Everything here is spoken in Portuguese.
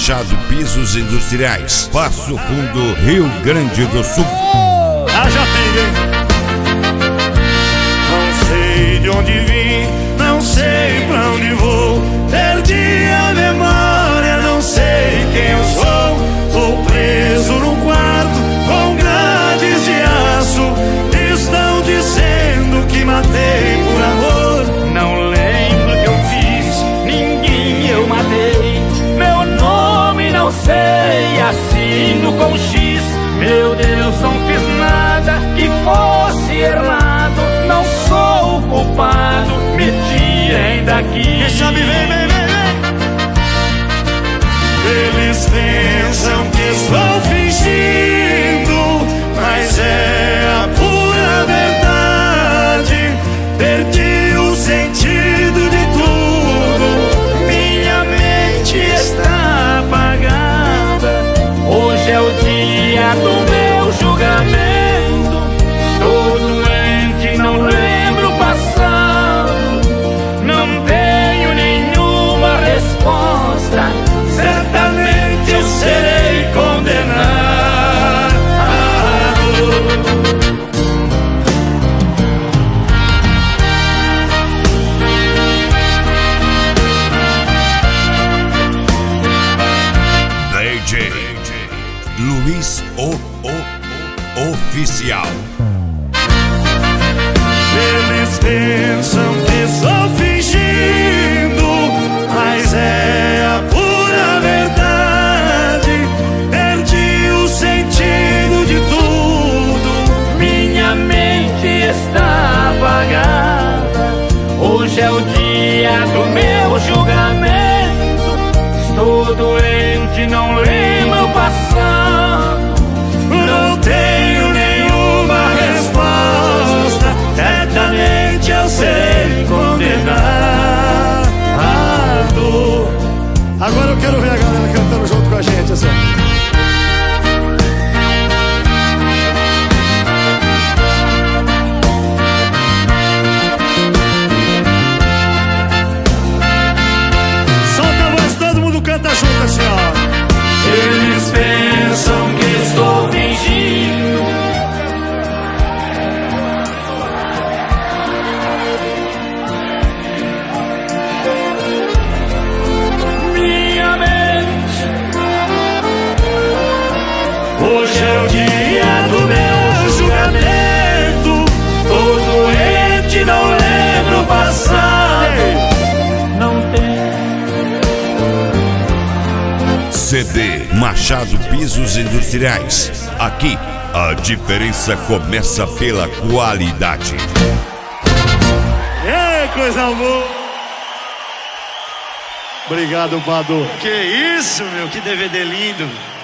Machado Pisos Industriais, Passo Fundo, Rio Grande do Sul. Já tem, hein? Não sei de onde vim, não sei pra onde vou. Perdi a memória, não sei quem eu sou. Tô preso num quarto com grades de aço. Estão dizendo que matei por amor. Não lembro o que eu fiz, ninguém eu matei. Meu nome não sei, assino com X. Meu Deus, não fiz nada que fosse errado. Não sou o culpado, me tirem daqui. Quem sabe, vem, vem, vem, vem. Eles pensam que estou fingindo, mas é a pura verdade. Perdi o sentido de tudo, minha mente está apagada. Hoje é o dia do meu julgamento. Estou doente, não lembro o passado. Não tenho nenhuma resposta. Certamente eu serei condenado. DJ Luiz Oficial. Eles pensam que estou fingindo, mas é a pura verdade. Perdi o sentido de tudo, minha mente está apagada. Hoje é o dia do meu julgamento. Estou doente, não lembro o passado. Não tenho nenhuma resposta. Certamente eu serei condenado. Agora eu quero ver a galera cantando junto com a gente, assim. Solta a voz, todo mundo canta junto, assim, ó. Eles pensam que estou fingindo, minha mente. Hoje é o dia do meu julgamento. Tô doente, não lembro o passado. Não tem CD Machado Pisos Industriais. Aqui, a diferença começa pela qualidade. coisa boa. Obrigado, Badu. Que isso, meu, que DVD lindo.